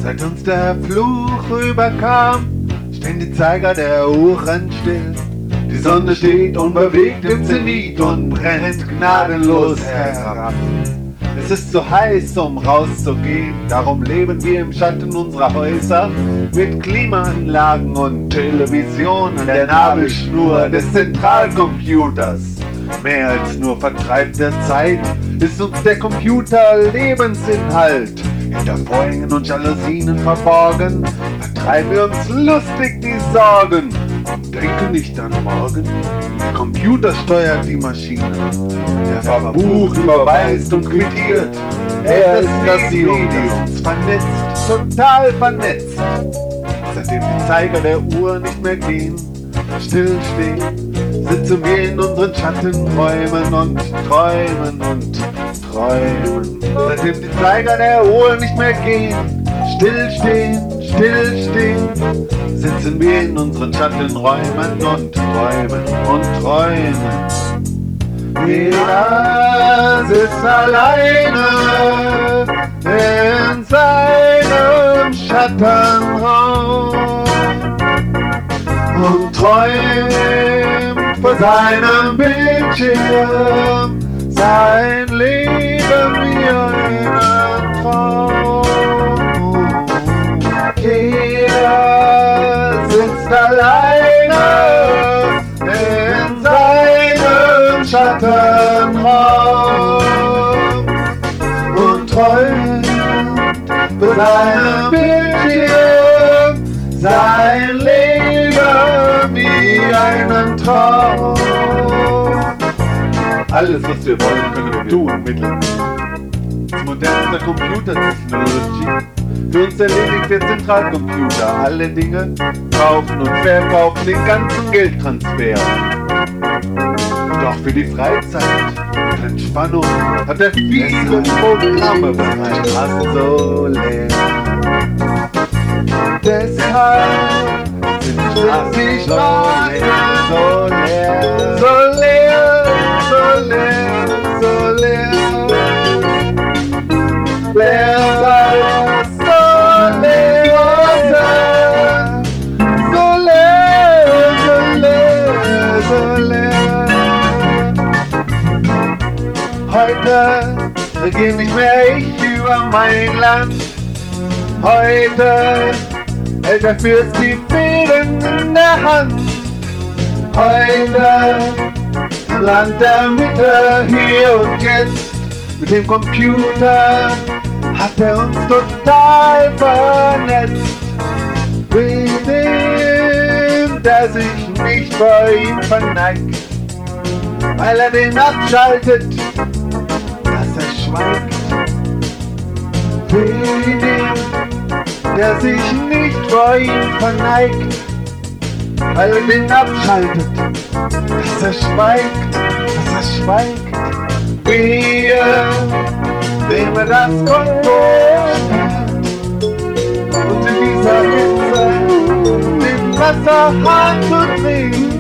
Seit uns der Fluch überkam, stehen die Zeiger der Uhren still. Die Sonne steht unbewegt im Zenit und brennt gnadenlos herab. Es ist zu heiß, um rauszugehen, darum leben wir im Schatten unserer Häuser mit Klimaanlagen und Television an der Nabelschnur des Zentralcomputers. Mehr als nur Vertreib der Zeit ist uns der Computer Lebensinhalt. Hinter Vorhängen und Jalousien verborgen vertreiben wir uns lustig die Sorgen. Denke nicht an morgen, der Computer steuert die Maschine. Der verbucht, überweist und quittiert. Er ist das Medium, uns vernetzt, total vernetzt. Seitdem die Zeiger der Uhr nicht mehr gehen, stillstehen, sitzen wir in unseren Schattenräumen und träumen und träumen. Seitdem die Zeiger der Uhr nicht mehr gehen, stillstehen, sitzen wir in unseren Schattenräumen und träumen und träumen. Jeder sitzt alleine in seinem Schattenraum und träumt vor seinem Bildschirm sein Leben wie ein Traum. Jeder sitzt alleine in seinem Schattenraum und träumt vor seinem Bildschirm sein Leben wie einen Traum. Alles, was wir wollen, können wir tun mittels modernster Computertechnologie. Für uns erledigt der Zentralcomputer alle Dinge, kaufen und verkaufen den ganzen Geldtransfer. Doch für die Freizeit und Entspannung hat er viele Programme bereit. Fast so leer. Deshalb sind die Straßen so leer, so leer, so leer, so leer. Leer sein, so leer, so leer, so leer, so leer. Heute regiere nicht mehr ich über mein Land. Heute hält der Fürst die Fäden in der Hand. Heute im Land der Mitte, hier und jetzt, mit dem Computer hat er uns total vernetzt. Mit dem, der sich nicht vor ihm verneigt, weil er den abschaltet, dass er schweigt. Mit dem, der sich nicht vor ihm verneigt, weil er den abschaltet, dass er schweigt, dass er schweigt. Wir, dem er das Konto sperrt und in dieser Hitze den Wasserhahn zu drehen.